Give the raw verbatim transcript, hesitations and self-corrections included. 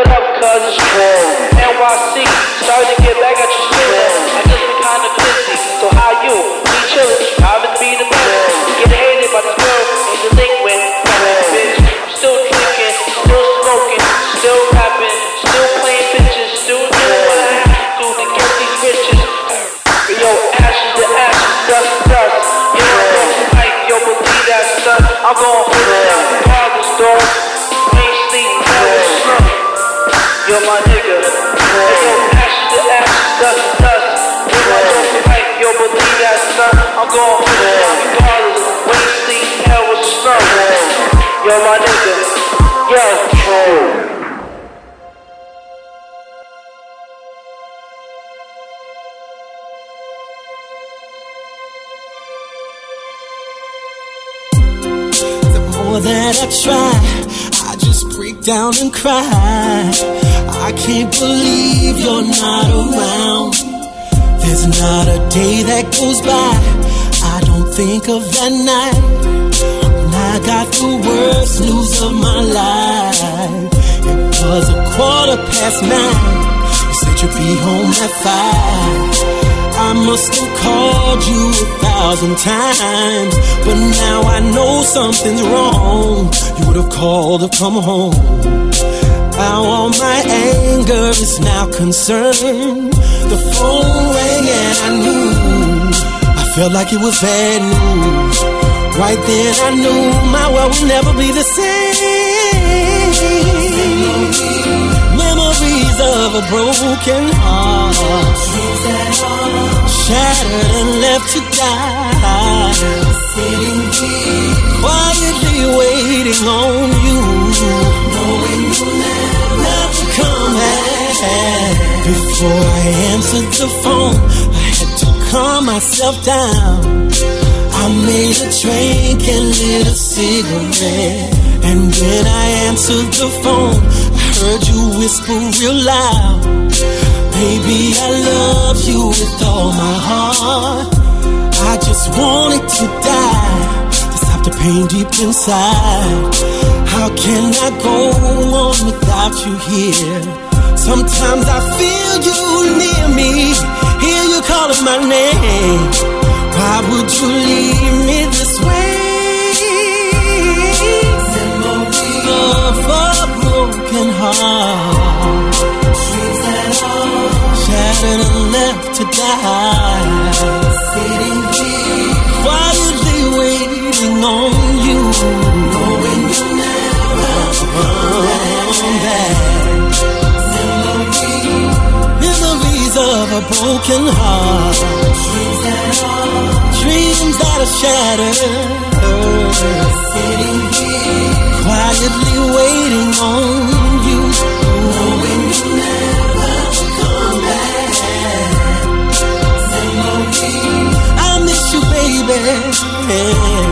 what up, cuz it's cool. N Y C, sorry to get back at you sooner. I just been kinda busy, so how you? Me chillin', striving to be the best. Get hated by this girl, ain't delinquent. Bitch, I'm still drinking, still smoking, still rapping, still playing bitches, still doing what I have to do to get these riches. Yo, ashes to ashes, dust to dust. Yo, I'm going fight, yo, believe that stuff. I'm gon' hold it down regardless, dog. Ain't sleep, never slump. You're my nigga. Hey, yo, ashes to ashes, dust to dust. Yo, I'm gon' fight, yo, believe that stuff. I'm gon' hold it down regardless. Ain't sleep, never slump. You're my nigga. Yo, oh. More that I try, I just break down and cry. I can't believe you're not around. There's not a day that goes by I don't think of that night when I got the worst news of my life. It was a quarter past nine. You said you'd be home at five. I must have called you a thousand times, but now I know something's wrong. You would have called to come home. Now all my anger is now concerned. The phone rang and I knew, I felt like it was bad news. Right then I knew my world would never be the same. Memories of a broken heart, shattered and left to die. Sitting here, quietly waiting on you, knowing you'll never come back. Before I answered the phone, I had to calm myself down. I made a drink and lit a cigarette, and when I answered the phone, I heard you whisper real loud, baby, I love you with all my heart. I just wanted to die, to stop the pain deep inside. How can I go on without you here? Sometimes I feel you near me, hear you calling my name. Why would you leave me this way? Memories of a broken heart, dreams that are shattered and left to die. Sitting here, quietly waiting on you, knowing you'll never come back. Memories, memories of a broken heart, dreams that are, dreams that are shattered. Sitting here, quietly waiting on you, knowing you'll never come back. I miss you, baby.